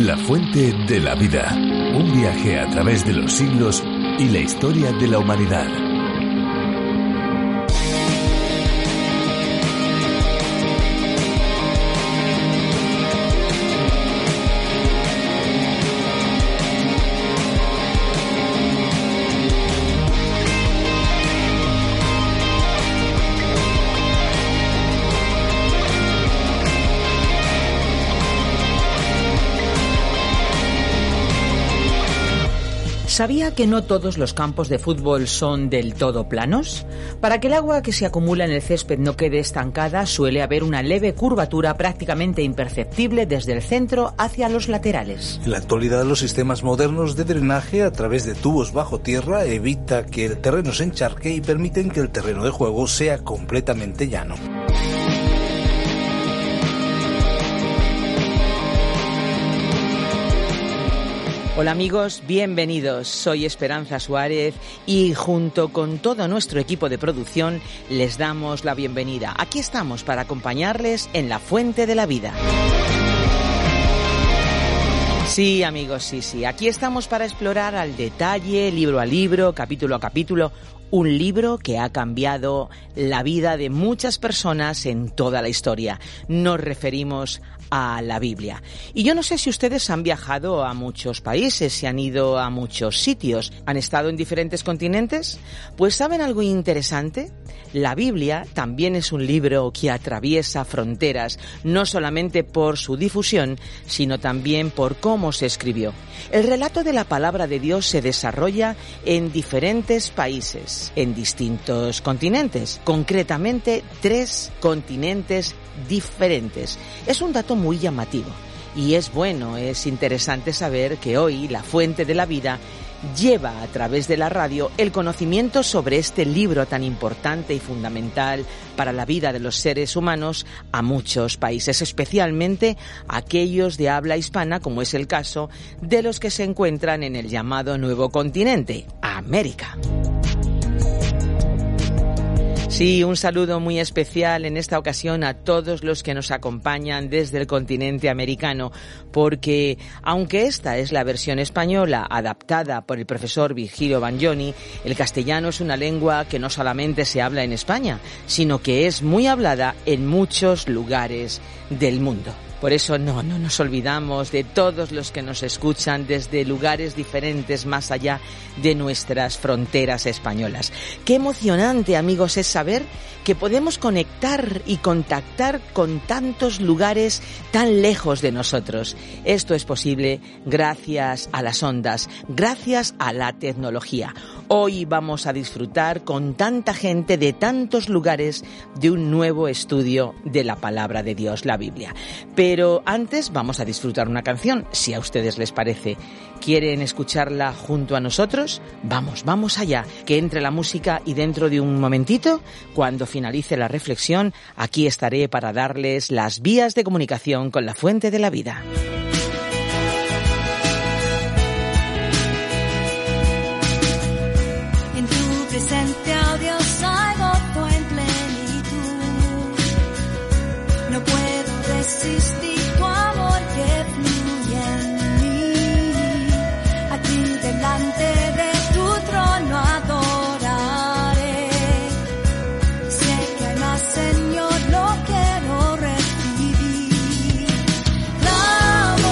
La fuente de la vida. Un viaje a través de los siglos y la historia de la humanidad. ¿Sabía que no todos los campos de fútbol son del todo planos? Para que el agua que se acumula en el césped no quede estancada, suele haber una leve curvatura prácticamente imperceptible desde el centro hacia los laterales. En la actualidad, los sistemas modernos de drenaje a través de tubos bajo tierra evita que el terreno se encharque y permiten que el terreno de juego sea completamente llano. Hola amigos, bienvenidos. Soy Esperanza Suárez y junto con todo nuestro equipo de producción les damos la bienvenida. Aquí estamos para acompañarles en La Fuente de la Vida. Sí, amigos, sí. Aquí estamos para explorar al detalle, libro a libro, capítulo a capítulo, un libro que ha cambiado la vida de muchas personas en toda la historia. Nos referimos a la Biblia. Y yo no sé si ustedes han viajado a muchos países, si han ido a muchos sitios, han estado en diferentes continentes. Pues ¿saben algo interesante? La Biblia también es un libro que atraviesa fronteras, no solamente por su difusión, sino también por cómo se escribió. El relato de la palabra de Dios se desarrolla en diferentes países, en distintos continentes, concretamente 3 continentes diferentes. Es un dato muy llamativo y es interesante saber que hoy La Fuente de la Vida lleva a través de la radio el conocimiento sobre este libro tan importante y fundamental para la vida de los seres humanos a muchos países, especialmente aquellos de habla hispana, como es el caso de los que se encuentran en el llamado Nuevo Continente, América. Sí, un saludo muy especial en esta ocasión a todos los que nos acompañan desde el continente americano, porque aunque esta es la versión española adaptada por el profesor Virgilio Bagnoni, el castellano es una lengua que no solamente se habla en España, sino que es muy hablada en muchos lugares del mundo. Por eso no nos olvidamos de todos los que nos escuchan desde lugares diferentes más allá de nuestras fronteras españolas. Qué emocionante, amigos, es saber que podemos conectar y contactar con tantos lugares tan lejos de nosotros. Esto es posible gracias a las ondas, gracias a la tecnología. Hoy vamos a disfrutar con tanta gente de tantos lugares de un nuevo estudio de la palabra de Dios, la Biblia. Pero antes vamos a disfrutar una canción, si a ustedes les parece. ¿Quieren escucharla junto a nosotros? Vamos allá, que entre la música y dentro de un momentito, cuando finalice la reflexión, aquí estaré para darles las vías de comunicación con La Fuente de la Vida. En tu presencia, oh Dios, hay gozo en plenitud. No puedo resistir tu amor que fluye en mí. Aquí delante de tu trono adoraré. Sé que hay más, Señor, lo quiero recibir. Dame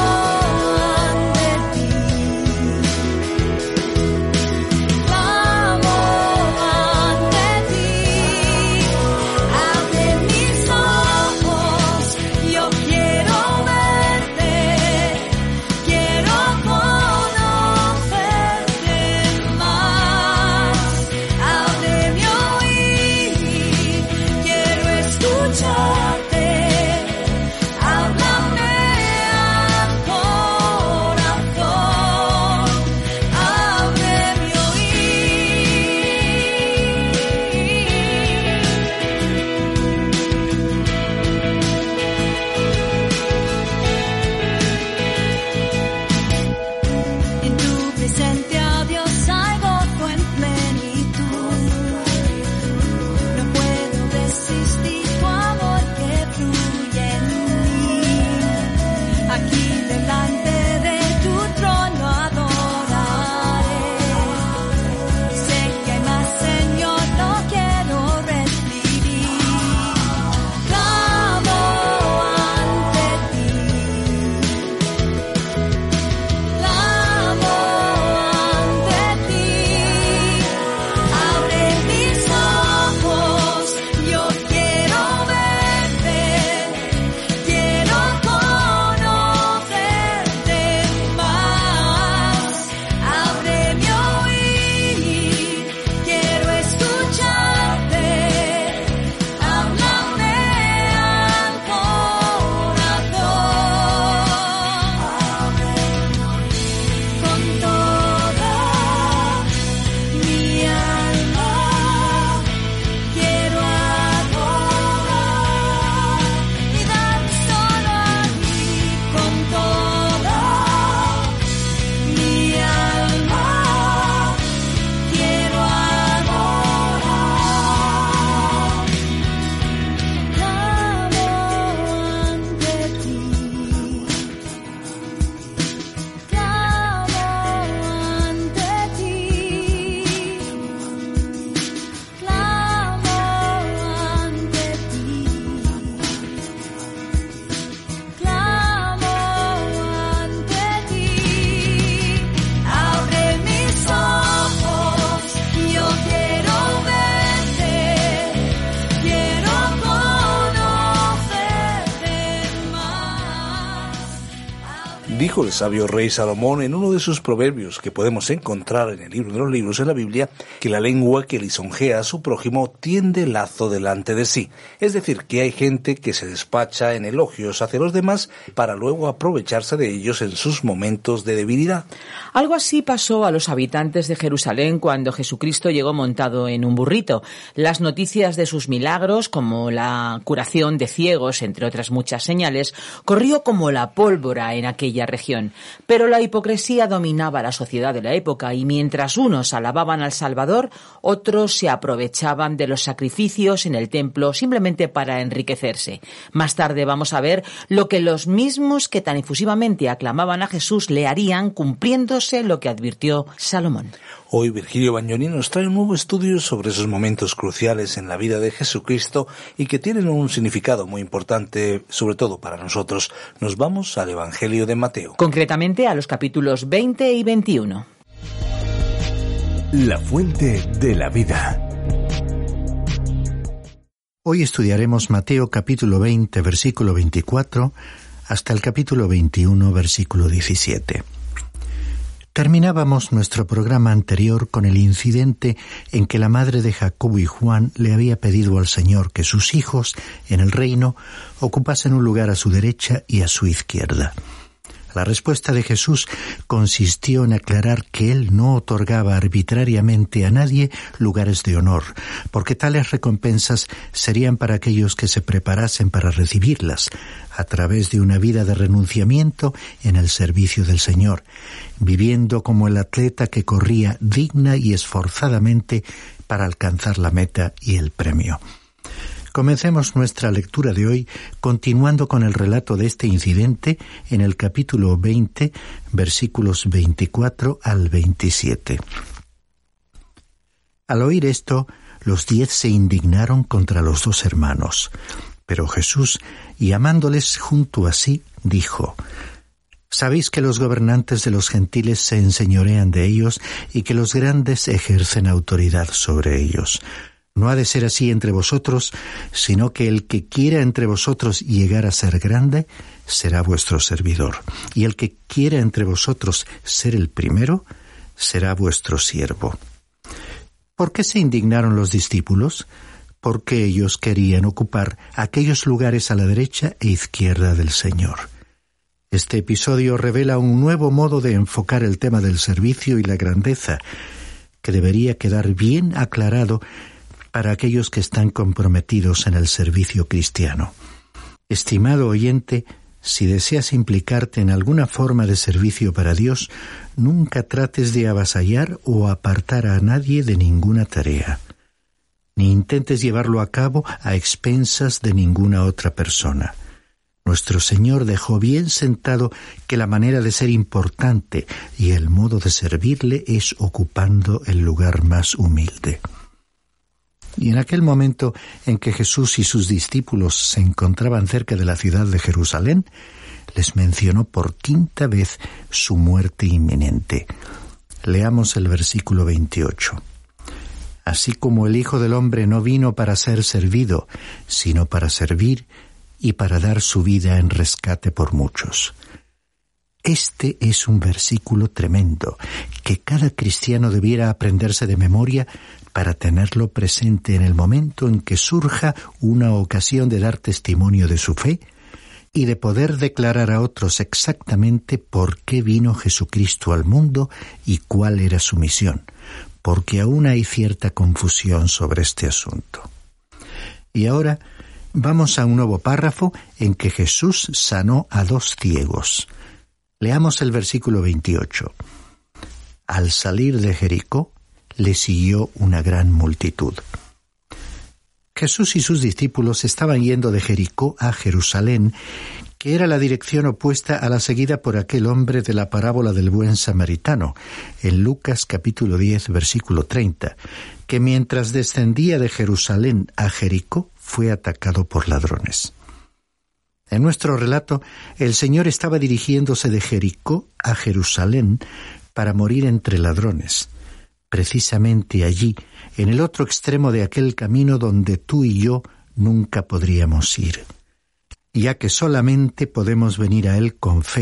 Dijo el sabio rey Salomón en uno de sus proverbios que podemos encontrar en el libro de los libros de la Biblia, que la lengua que lisonjea a su prójimo tiende lazo delante de sí. Es decir, que hay gente que se despacha en elogios hacia los demás para luego aprovecharse de ellos en sus momentos de debilidad. Algo así pasó a los habitantes de Jerusalén cuando Jesucristo llegó montado en un burrito. Las noticias de sus milagros, como la curación de ciegos, entre otras muchas señales, corrió como la pólvora en aquella región. Pero la hipocresía dominaba la sociedad de la época y mientras unos alababan al Salvador, otros se aprovechaban de los sacrificios en el templo simplemente para enriquecerse. Más tarde vamos a ver lo que los mismos que tan efusivamente aclamaban a Jesús le harían, cumpliéndose lo que advirtió Salomón. Hoy Virgilio Bagnoni nos trae un nuevo estudio sobre esos momentos cruciales en la vida de Jesucristo y que tienen un significado muy importante, sobre todo para nosotros. Nos vamos al Evangelio de Mateo. Concretamente a los capítulos 20 y 21. La fuente de la vida. Hoy estudiaremos Mateo capítulo 20, versículo 24, hasta el capítulo 21, versículo 17. Terminábamos nuestro programa anterior con el incidente en que la madre de Jacobo y Juan le había pedido al Señor que sus hijos, en el reino, ocupasen un lugar a su derecha y a su izquierda. La respuesta de Jesús consistió en aclarar que Él no otorgaba arbitrariamente a nadie lugares de honor, porque tales recompensas serían para aquellos que se preparasen para recibirlas, a través de una vida de renunciamiento en el servicio del Señor, viviendo como el atleta que corría digna y esforzadamente para alcanzar la meta y el premio. Comencemos nuestra lectura de hoy continuando con el relato de este incidente en el capítulo 20, versículos 24 al 27. Al oír esto, los 10 se indignaron contra los 2 hermanos. Pero Jesús, llamándoles junto a sí, dijo: «Sabéis que los gobernantes de los gentiles se enseñorean de ellos y que los grandes ejercen autoridad sobre ellos. No ha de ser así entre vosotros, sino que el que quiera entre vosotros llegar a ser grande, será vuestro servidor. Y el que quiera entre vosotros ser el primero, será vuestro siervo». ¿Por qué se indignaron los discípulos? Porque ellos querían ocupar aquellos lugares a la derecha e izquierda del Señor. Este episodio revela un nuevo modo de enfocar el tema del servicio y la grandeza, que debería quedar bien aclarado para aquellos que están comprometidos en el servicio cristiano. Estimado oyente, si deseas implicarte en alguna forma de servicio para Dios, nunca trates de avasallar o apartar a nadie de ninguna tarea, ni intentes llevarlo a cabo a expensas de ninguna otra persona. Nuestro Señor dejó bien sentado que la manera de ser importante y el modo de servirle es ocupando el lugar más humilde. Y en aquel momento en que Jesús y sus discípulos se encontraban cerca de la ciudad de Jerusalén, les mencionó por 5ª vez su muerte inminente. Leamos el versículo 28. «Así como el Hijo del Hombre no vino para ser servido, sino para servir y para dar su vida en rescate por muchos». Este es un versículo tremendo que cada cristiano debiera aprenderse de memoria para tenerlo presente en el momento en que surja una ocasión de dar testimonio de su fe y de poder declarar a otros exactamente por qué vino Jesucristo al mundo y cuál era su misión, porque aún hay cierta confusión sobre este asunto. Y ahora vamos a un nuevo párrafo en que Jesús sanó a 2 ciegos. Leamos el versículo 28. Al salir de Jericó, le siguió una gran multitud. Jesús y sus discípulos estaban yendo de Jericó a Jerusalén, que era la dirección opuesta a la seguida por aquel hombre de la parábola del buen samaritano, en Lucas capítulo 10, versículo 30, que mientras descendía de Jerusalén a Jericó, fue atacado por ladrones. En nuestro relato, el Señor estaba dirigiéndose de Jericó a Jerusalén para morir entre ladrones, precisamente allí, en el otro extremo de aquel camino donde tú y yo nunca podríamos ir, ya que solamente podemos venir a Él con fe,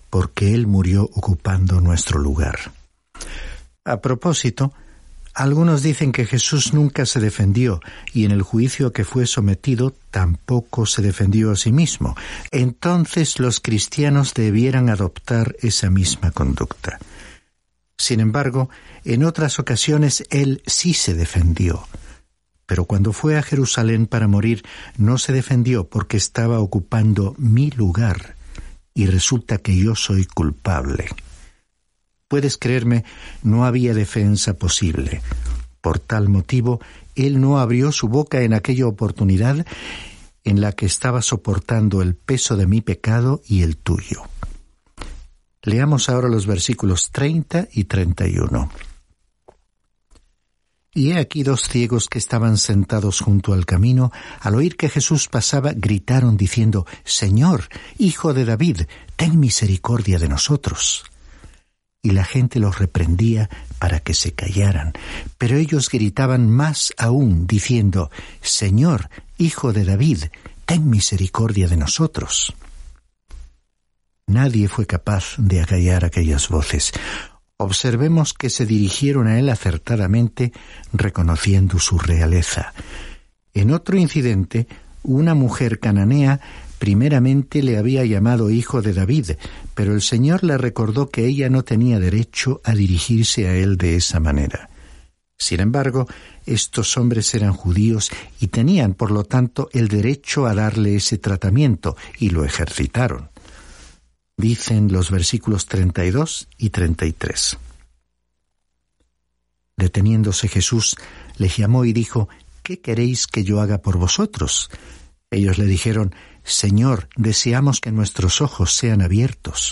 porque Él murió ocupando nuestro lugar. A propósito, algunos dicen que Jesús nunca se defendió y en el juicio a que fue sometido tampoco se defendió a sí mismo. Entonces los cristianos debieran adoptar esa misma conducta. Sin embargo, en otras ocasiones Él sí se defendió. Pero cuando fue a Jerusalén para morir, no se defendió porque estaba ocupando mi lugar y resulta que yo soy culpable. Puedes creerme, no había defensa posible. Por tal motivo, Él no abrió su boca en aquella oportunidad en la que estaba soportando el peso de mi pecado y el tuyo. Leamos ahora los versículos 30 y 31. Y he aquí 2 ciegos que estaban sentados junto al camino, al oír que Jesús pasaba, gritaron diciendo: Señor, Hijo de David, ten misericordia de nosotros. Y la gente los reprendía para que se callaran, pero ellos gritaban más aún, diciendo: Señor, Hijo de David, ten misericordia de nosotros. Nadie fue capaz de acallar aquellas voces. Observemos que se dirigieron a él acertadamente, reconociendo su realeza. En otro incidente, una mujer cananea primeramente le había llamado hijo de David, pero el Señor le recordó que ella no tenía derecho a dirigirse a él de esa manera. Sin embargo, estos hombres eran judíos y tenían, por lo tanto, el derecho a darle ese tratamiento, y lo ejercitaron. Dicen los versículos 32 y 33. Deteniéndose Jesús, les llamó y dijo: ¿Qué queréis que yo haga por vosotros? Ellos le dijeron: Señor, deseamos que nuestros ojos sean abiertos.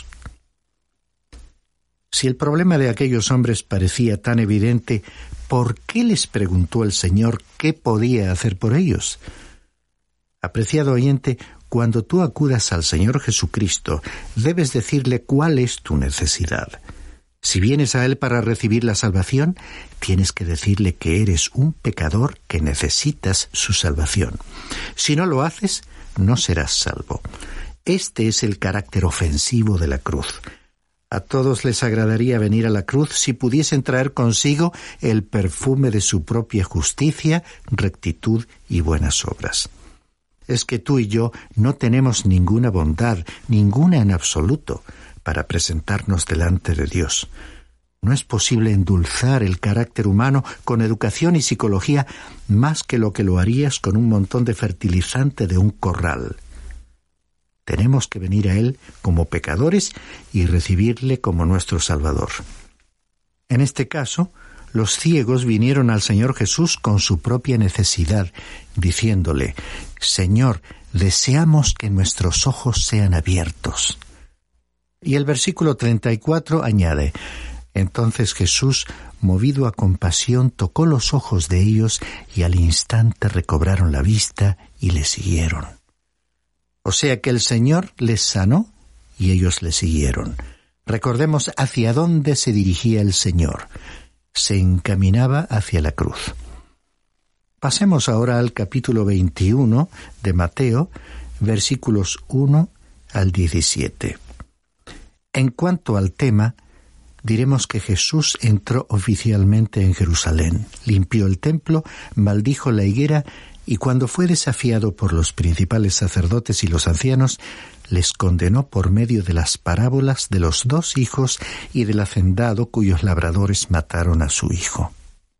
Si el problema de aquellos hombres parecía tan evidente, ¿por qué les preguntó el Señor qué podía hacer por ellos? Apreciado oyente, cuando tú acudas al Señor Jesucristo, debes decirle cuál es tu necesidad. Si vienes a Él para recibir la salvación, tienes que decirle que eres un pecador que necesitas su salvación. Si no lo haces, no serás salvo. Este es el carácter ofensivo de la cruz. A todos les agradaría venir a la cruz si pudiesen traer consigo el perfume de su propia justicia, rectitud y buenas obras. Es que tú y yo no tenemos ninguna bondad, ninguna en absoluto, para presentarnos delante de Dios. No es posible endulzar el carácter humano con educación y psicología más que lo harías con un montón de fertilizante de un corral. Tenemos que venir a Él como pecadores y recibirle como nuestro Salvador. En este caso, los ciegos vinieron al Señor Jesús con su propia necesidad, diciéndole: Señor, deseamos que nuestros ojos sean abiertos. Y el versículo 34 añade: Entonces Jesús, movido a compasión, tocó los ojos de ellos y al instante recobraron la vista y le siguieron. O sea que el Señor les sanó y ellos le siguieron. Recordemos hacia dónde se dirigía el Señor. Se encaminaba hacia la cruz. Pasemos ahora al capítulo 21 de Mateo, versículos 1 al 17. En cuanto al tema, diremos que Jesús entró oficialmente en Jerusalén, limpió el templo, maldijo la higuera y cuando fue desafiado por los principales sacerdotes y los ancianos, les condenó por medio de las parábolas de los 2 hijos y del hacendado cuyos labradores mataron a su hijo.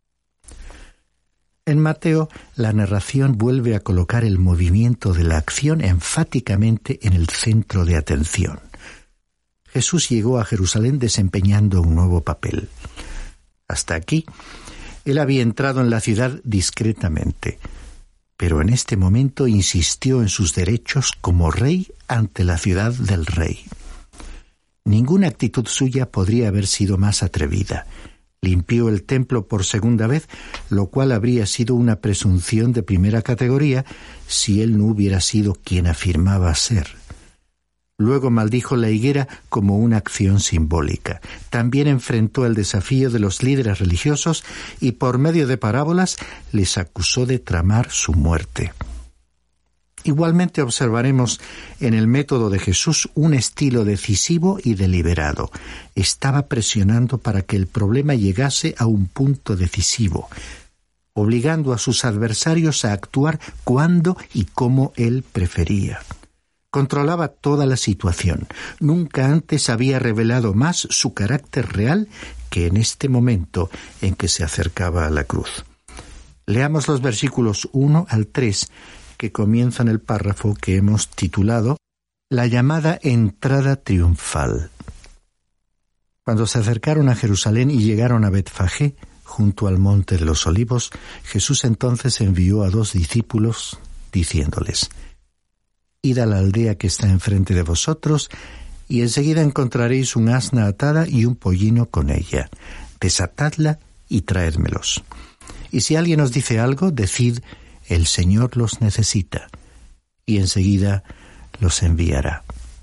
En Mateo, la narración vuelve a colocar el movimiento de la acción enfáticamente en el centro de atención. Jesús llegó a Jerusalén desempeñando un nuevo papel. Hasta aquí, Él había entrado en la ciudad discretamente, pero en este momento insistió en sus derechos como rey ante la ciudad del rey. Ninguna actitud suya podría haber sido más atrevida. Limpió el templo por segunda vez, lo cual habría sido una presunción de primera categoría si él no hubiera sido quien afirmaba ser. Luego maldijo la higuera como una acción simbólica. También enfrentó el desafío de los líderes religiosos y por medio de parábolas les acusó de tramar su muerte. Igualmente observaremos en el método de Jesús un estilo decisivo y deliberado. Estaba presionando para que el problema llegase a un punto decisivo, obligando a sus adversarios a actuar cuando y como él prefería. Controlaba toda la situación. Nunca antes había revelado más su carácter real que en este momento en que se acercaba a la cruz. Leamos los versículos 1 al 3, que comienzan el párrafo que hemos titulado La llamada entrada triunfal. Cuando se acercaron a Jerusalén y llegaron a Betfagé, junto al monte de los Olivos, Jesús entonces envió a 2 discípulos, diciéndoles: Id a la aldea que está enfrente de vosotros, y enseguida encontraréis un asna atada y un pollino con ella. Desatadla y traédmelos. Y si alguien os dice algo, decid: el Señor los necesita, y enseguida los enviará.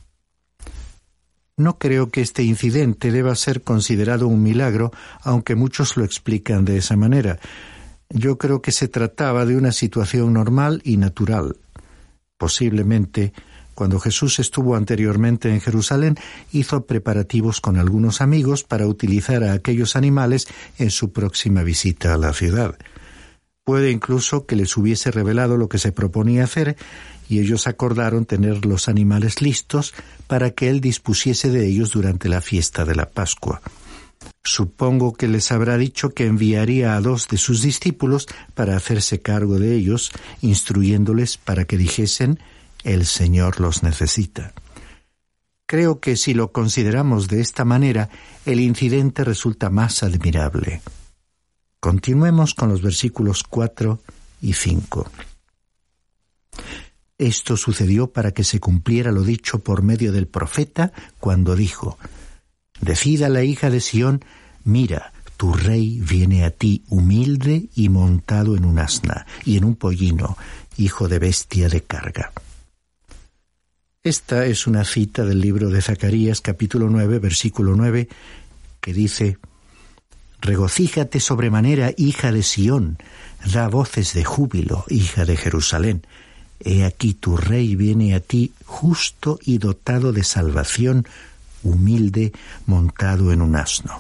No creo que este incidente deba ser considerado un milagro, aunque muchos lo explican de esa manera. Yo creo que se trataba de una situación normal y natural. Posiblemente, cuando Jesús estuvo anteriormente en Jerusalén, hizo preparativos con algunos amigos para utilizar a aquellos animales en su próxima visita a la ciudad. Puede incluso que les hubiese revelado lo que se proponía hacer, y ellos acordaron tener los animales listos para que él dispusiese de ellos durante la fiesta de la Pascua. Supongo que les habrá dicho que enviaría a 2 de sus discípulos para hacerse cargo de ellos, instruyéndoles para que dijesen: el Señor los necesita. Creo que si lo consideramos de esta manera, el incidente resulta más admirable. Continuemos con los versículos 4 y 5. Esto sucedió para que se cumpliera lo dicho por medio del profeta, cuando dijo: Decid a la hija de Sión: mira, tu rey viene a ti humilde y montado en un asna y en un pollino, hijo de bestia de carga. Esta es una cita del libro de Zacarías, capítulo 9, versículo 9, que dice: Regocíjate sobremanera, hija de Sión, da voces de júbilo, hija de Jerusalén. He aquí tu rey viene a ti justo y dotado de salvación, humilde, montado en un asno.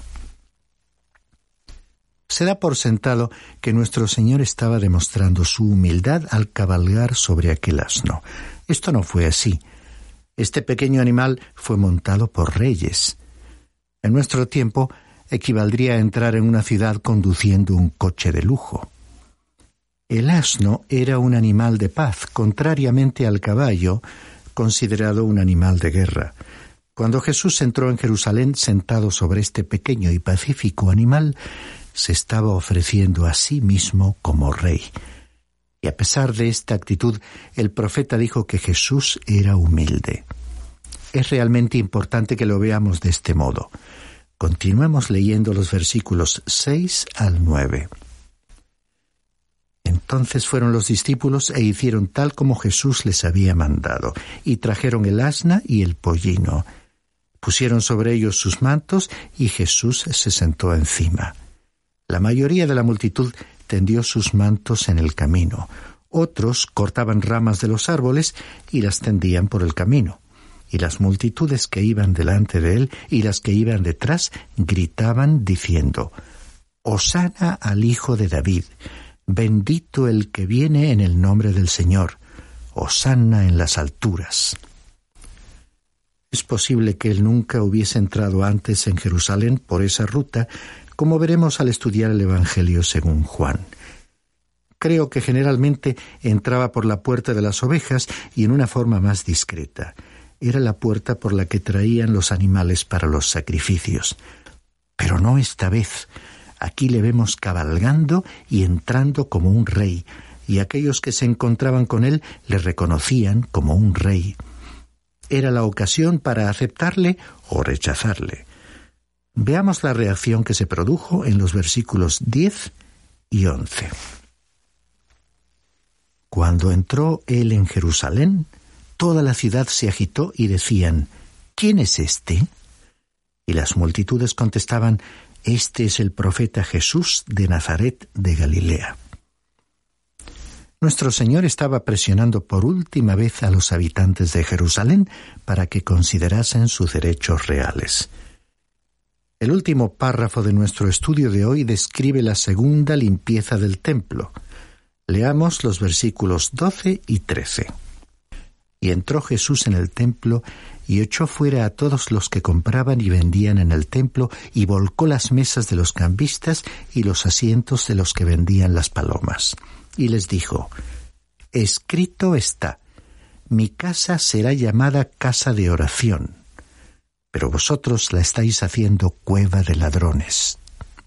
Se da por sentado que nuestro Señor estaba demostrando su humildad al cabalgar sobre aquel asno. Esto no fue así. Este pequeño animal fue montado por reyes. En nuestro tiempo equivaldría a entrar en una ciudad conduciendo un coche de lujo. El asno era un animal de paz, contrariamente al caballo, considerado un animal de guerra. Cuando Jesús entró en Jerusalén sentado sobre este pequeño y pacífico animal, se estaba ofreciendo a sí mismo como rey. Y a pesar de esta actitud, el profeta dijo que Jesús era humilde. Es realmente importante que lo veamos de este modo. Continuemos leyendo los versículos 6 al 9. Entonces fueron los discípulos e hicieron tal como Jesús les había mandado, y trajeron el asna y el pollino. Pusieron sobre ellos sus mantos, y Jesús se sentó encima. La mayoría de la multitud tendió sus mantos en el camino. Otros cortaban ramas de los árboles y las tendían por el camino. Y las multitudes que iban delante de él y las que iban detrás gritaban diciendo: Hosana al Hijo de David, bendito el que viene en el nombre del Señor, Hosana en las alturas. Es posible que él nunca hubiese entrado antes en Jerusalén por esa ruta, como veremos al estudiar el Evangelio según Juan. Creo que generalmente entraba por la puerta de las ovejas y en una forma más discreta. Era la puerta por la que traían los animales para los sacrificios. Pero no esta vez. Aquí le vemos cabalgando y entrando como un rey, y aquellos que se encontraban con él le reconocían como un rey. Era la ocasión para aceptarle o rechazarle. Veamos la reacción que se produjo en los versículos 10 y 11. Cuando entró él en Jerusalén, toda la ciudad se agitó y decían: ¿Quién es este? Y las multitudes contestaban: Este es el profeta Jesús de Nazaret de Galilea. Nuestro Señor estaba presionando por última vez a los habitantes de Jerusalén para que considerasen sus derechos reales. El último párrafo de nuestro estudio de hoy describe la segunda limpieza del templo. Leamos los versículos 12 y 13. Y entró Jesús en el templo y echó fuera a todos los que compraban y vendían en el templo y volcó las mesas de los cambistas y los asientos de los que vendían las palomas. Y les dijo: escrito está, mi casa será llamada casa de oración, pero vosotros la estáis haciendo cueva de ladrones.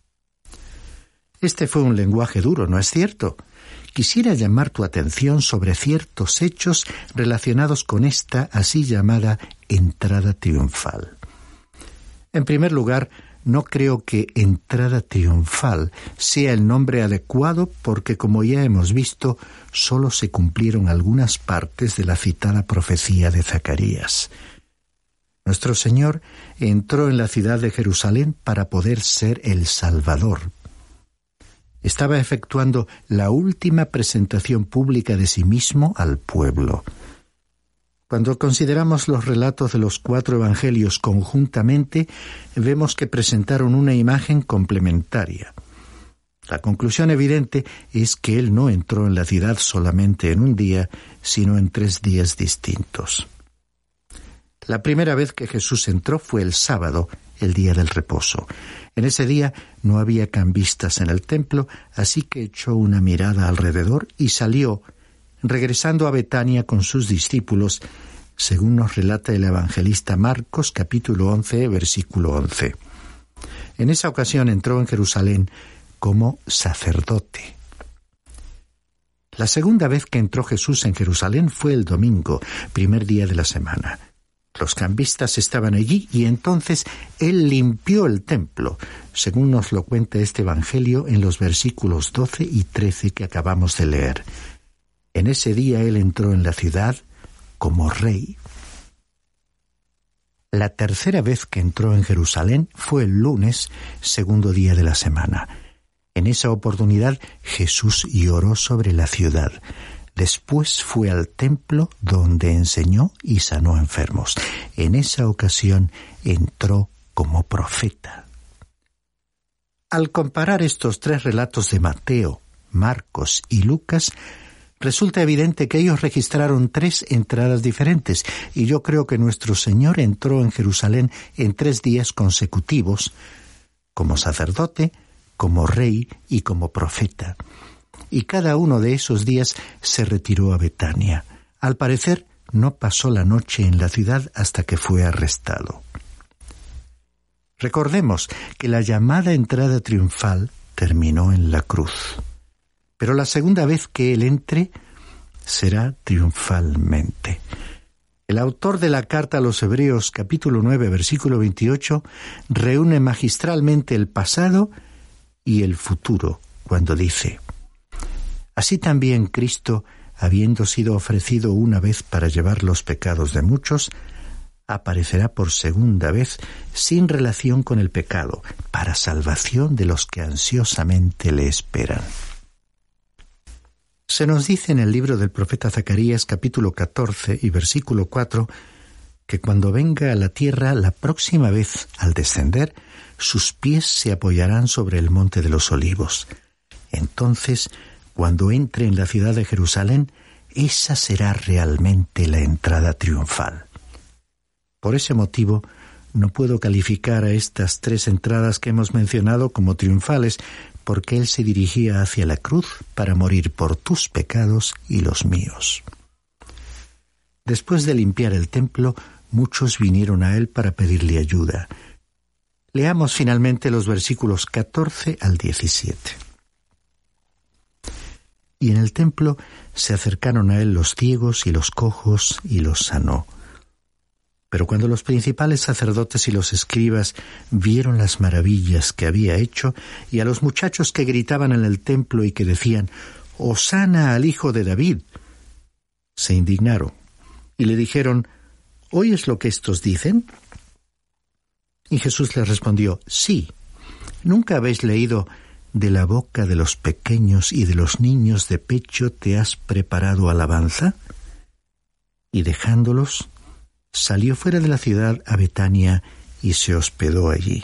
Este fue un lenguaje duro, ¿no es cierto? Quisiera llamar tu atención sobre ciertos hechos relacionados con esta así llamada entrada triunfal. En primer lugar, no creo que entrada triunfal sea el nombre adecuado porque, como ya hemos visto, solo se cumplieron algunas partes de la citada profecía de Zacarías. Nuestro Señor entró en la ciudad de Jerusalén para poder ser el Salvador. Estaba efectuando la última presentación pública de sí mismo al pueblo. Cuando consideramos los relatos de los 4 evangelios conjuntamente, vemos que presentaron una imagen complementaria. La conclusión evidente es que Él no entró en la ciudad solamente en un día, sino en 3 días distintos. La primera vez que Jesús entró fue el sábado, el día del reposo. En ese día no había cambistas en el templo, así que echó una mirada alrededor y salió, regresando a Betania con sus discípulos, según nos relata el evangelista Marcos, capítulo 11, versículo 11. En esa ocasión entró en Jerusalén como sacerdote. La segunda vez que entró Jesús en Jerusalén fue el domingo, primer día de la semana. Los cambistas estaban allí y entonces Él limpió el templo, según nos lo cuenta este evangelio en los versículos 12 y 13 que acabamos de leer. En ese día Él entró en la ciudad como rey. La tercera vez que entró en Jerusalén fue el lunes, segundo día de la semana. En esa oportunidad Jesús lloró sobre la ciudad. Después fue al templo donde enseñó y sanó enfermos. En esa ocasión entró como profeta. Al comparar estos 3 relatos de Mateo, Marcos y Lucas, resulta evidente que ellos registraron 3 entradas diferentes, y yo creo que nuestro Señor entró en Jerusalén en 3 días consecutivos, como sacerdote, como rey y como profeta. Y cada uno de esos días se retiró a Betania. Al parecer, no pasó la noche en la ciudad hasta que fue arrestado. Recordemos que la llamada entrada triunfal terminó en la cruz. Pero la segunda vez que Él entre será triunfalmente. El autor de la carta a los Hebreos, capítulo 9, versículo 28, reúne magistralmente el pasado y el futuro cuando dice: así también Cristo, habiendo sido ofrecido una vez para llevar los pecados de muchos, aparecerá por segunda vez sin relación con el pecado, para salvación de los que ansiosamente le esperan. Se nos dice en el libro del profeta Zacarías, capítulo 14 y versículo 4, que cuando venga a la tierra la próxima vez al descender, sus pies se apoyarán sobre el monte de los olivos. Entonces, cuando entre en la ciudad de Jerusalén, esa será realmente la entrada triunfal. Por ese motivo, no puedo calificar a estas 3 entradas que hemos mencionado como triunfales, porque Él se dirigía hacia la cruz para morir por tus pecados y los míos. Después de limpiar el templo, muchos vinieron a Él para pedirle ayuda. Leamos finalmente los versículos 14 al 17. Y en el templo se acercaron a Él los ciegos y los cojos y los sanó. Pero cuando los principales sacerdotes y los escribas vieron las maravillas que había hecho, y a los muchachos que gritaban en el templo y que decían: «Hosana al Hijo de David», se indignaron y le dijeron: «¿Oyes lo que estos dicen?». Y Jesús les respondió: «Sí, ¿nunca habéis leído: de la boca de los pequeños y de los niños de pecho te has preparado alabanza? Y dejándolos, salió fuera de la ciudad a Betania y se hospedó allí.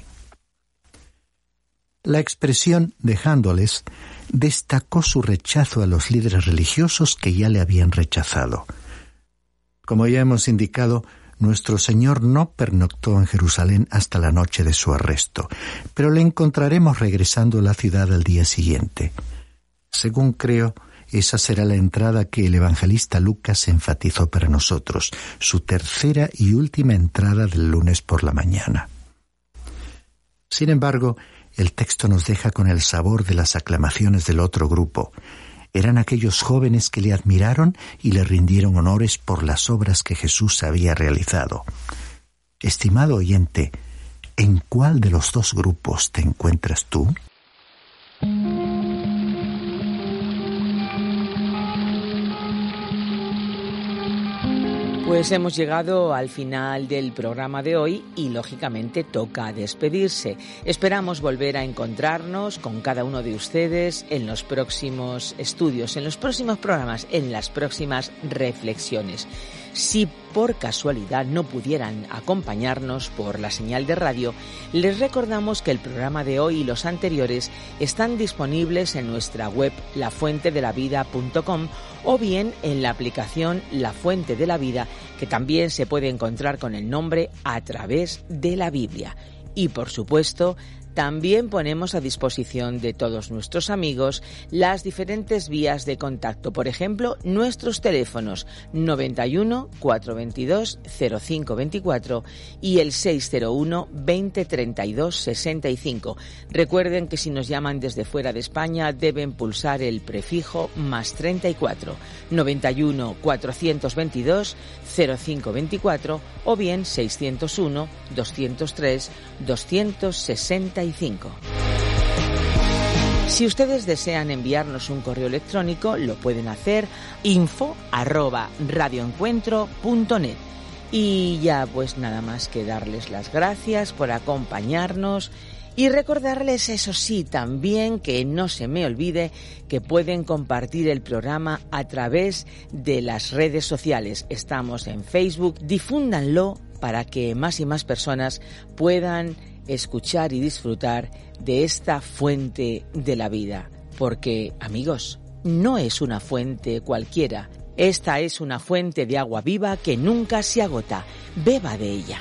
La expresión dejándoles destacó su rechazo a los líderes religiosos que ya le habían rechazado. Como ya hemos indicado, nuestro Señor no pernoctó en Jerusalén hasta la noche de su arresto, pero le encontraremos regresando a la ciudad al día siguiente. Según creo, esa será la entrada que el evangelista Lucas enfatizó para nosotros, su tercera y última entrada del lunes por la mañana. Sin embargo, el texto nos deja con el sabor de las aclamaciones del otro grupo. Eran aquellos jóvenes que le admiraron y le rindieron honores por las obras que Jesús había realizado. Estimado oyente, ¿en cuál de los dos grupos te encuentras tú? Pues hemos llegado al final del programa de hoy y lógicamente toca despedirse. Esperamos volver a encontrarnos con cada uno de ustedes en los próximos estudios, en los próximos programas, en las próximas reflexiones. Si por casualidad no pudieran acompañarnos por la señal de radio, les recordamos que el programa de hoy y los anteriores están disponibles en nuestra web lafuentedelavida.com o bien en la aplicación La Fuente de la Vida, que también se puede encontrar con el nombre A Través de la Biblia. Y por supuesto, también ponemos a disposición de todos nuestros amigos las diferentes vías de contacto. Por ejemplo, nuestros teléfonos 91 422 0524 y el 601 20 32 65. Recuerden que si nos llaman desde fuera de España deben pulsar el prefijo más 34 91 422 0524 o bien 601 203 265. Si ustedes desean enviarnos un correo electrónico, lo pueden hacer info@radioencuentro.net. Y ya pues nada más que darles las gracias por acompañarnos y recordarles, eso sí, también que no se me olvide que pueden compartir el programa a través de las redes sociales. Estamos en Facebook, difúndanlo para que más y más personas puedan escuchar y disfrutar de esta fuente de la vida. Porque, amigos, no es una fuente cualquiera. Esta es una fuente de agua viva que nunca se agota. Beba de ella.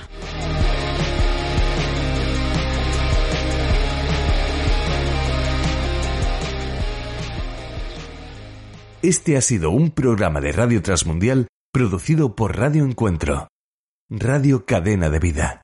Este ha sido un programa de Radio Transmundial producido por Radio Encuentro, Radio Cadena de Vida.